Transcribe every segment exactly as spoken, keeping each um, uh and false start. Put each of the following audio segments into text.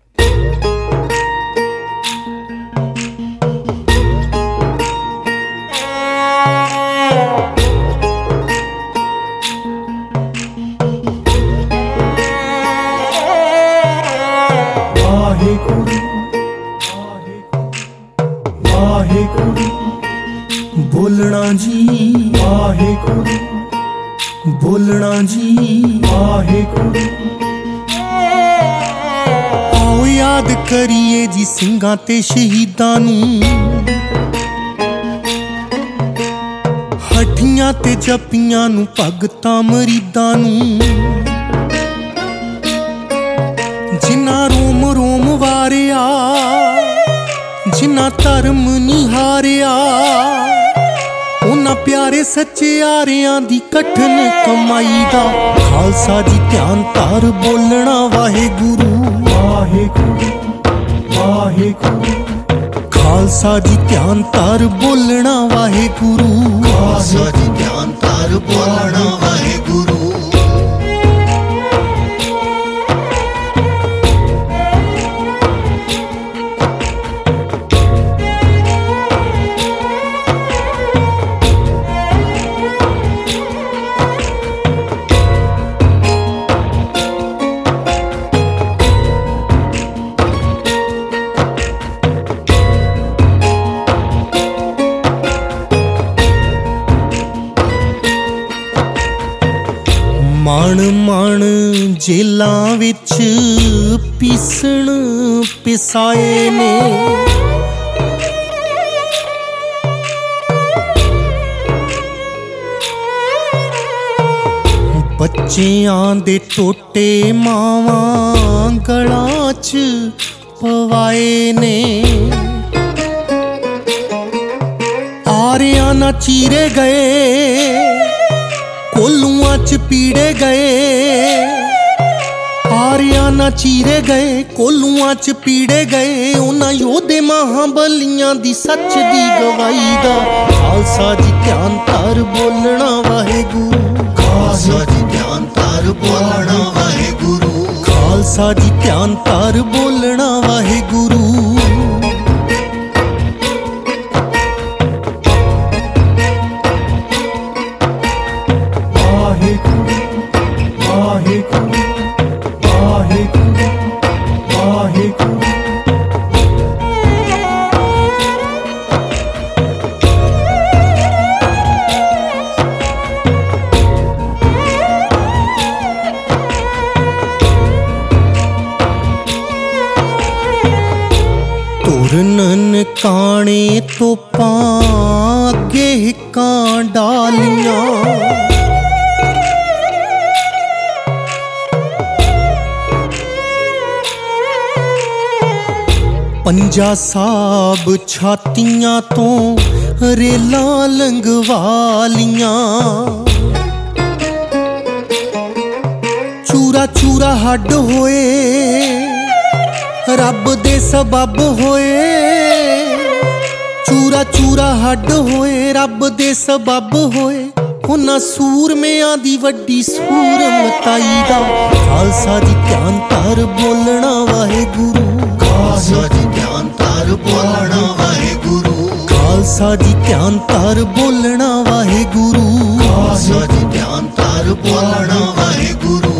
बोलना जी वाहेगुरु, बोलना जी वाहेगुरु। आओ याद करिए जी ਸਿੰਘਾਂ ते शहीदां नूं, हठियां ते जपियां नूं, भगतां मरीदां नूं, जिन्हां रोम रोम वारिया, जिन्हां धर्म निहारिया, उन्हां प्यारे सच्चे यारियां दी कठन कमाई दा। खालसा जी ध्यान तार बोलना वाहेगुरु वाहेगुरु वाहेगुरु। खालसा जी ध्यान तार बोलना वाहेगुरु, खालसा जी ध्यान तार बोलना वाहेगुरु। माण माण जेलां विच पीसण पिसाए ने, बच्चियां दे टोटे मावां गलां च पवाए ने। आरियां ना चीरे गए, कोलुआं च पीड़े गए, आरियां ना चीरे गए, कोलुआं च पीड़े गए। उन्हां योधे महाबलियां दी सच दी गवाही दा। खालसा जी ध्यान तार बोलना वाहेगुरु, खालसा जी ध्यान तार बोलना वाहेगुरु। खालसा जी ध्यान तार बोलना वाहेगुरु। तुरनन काने तोपां अगे हिक्कां डालियां, पंजा साब छातियां तो रेलां लंघवालियां। चूरा चूरा हड्ड होए, रब दे सबब होए। चूरा चूरा हड्ड होए, रब दे सबब होए। उन्हां सूरमियां दी वड्डी सूर मताई दा। खालसा जी ध्यान तार बोलना वाहेगुरु, खालसा जी ध्यान तार बोलना वाहेगुरु। खालसा जी ध्यान तार बोलना वाहेगुरु, खालसा जी ध्यान तार बोलना वाहेगुरु।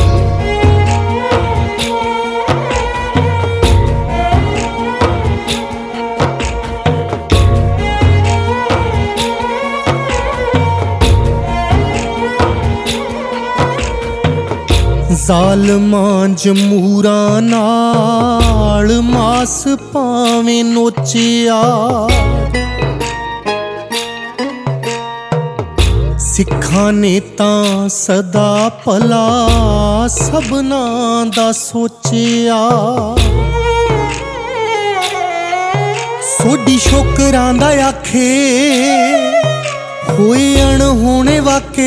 ਜ਼ਾਲਮਾਂ ਜਮੂਰਾਂ ਨਾਲ ਮਾਸ ਭਾਵੇਂ ਨੋਚਿਆ, ਸਿੱਖਾਂ ਨੇ ਤਾਂ ਸਦਾ ਭਲਾ ਸਭਨਾਂ ਦਾ ਸੋਚਿਆ। ਸੋਢੀ ਸ਼ੋਕਰਾਂ ਦਾ ਆਖੇ ਹੋਏ ਅਣਹੋਣੇ ਵਾਕੇ।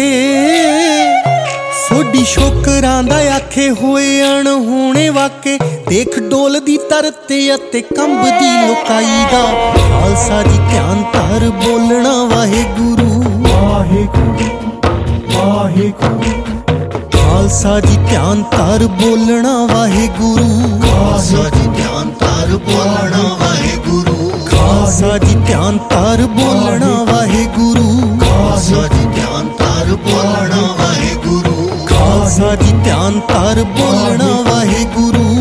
ਸੋਢੀ ਸ਼ੋਕਰਾਂ ਦਾ ਆਖੇ ਹੋਏ ਅਣਹੋਣੇ ਵਾਕੇ। ਦੇਖ ਡੋਲਦੀ ਧਰਤੀ ਅਤੇ ਕੰਬਦੀ ਲੁਕਾਈ ਦਾ। ਖਾਲਸਾ ਜੀ ਧਿਆਨ ਧਰ ਬੋਲਣਾ ਵਾਹਿਗੁਰੂ ਵਾਹਿਗੁਰੂ ਵਾਹਿਗੁਰੂ। ਖਾਲਸਾ ਜੀ ਧਿਆਨ ਧਰ ਬੋਲਣਾ ਵਾਹਿਗੁਰੂ। ਖਾਲਸਾ ਜੀ ਧਿਆਨ ਧਰ ਬੋਲਣਾ ਵਾਹਿਗੁਰੂ ਖਾਲਸਾ ਜੀ ਧਿਆਨ ਧਰ ਬੋਲਣਾ ਵਾਹਿਗੁਰੂ ਖਾਲਸਾ ਜੀ ਧਿਆਨ ਧਰ ਬੋਲਣਾ ਵਾਹਿਗੁਰੂ ਖਾਲਸਾ ਜੀ ਧਿਆਨ ਧਰ ਬੋਲਣਾ ਵਾਹਿਗੁਰੂ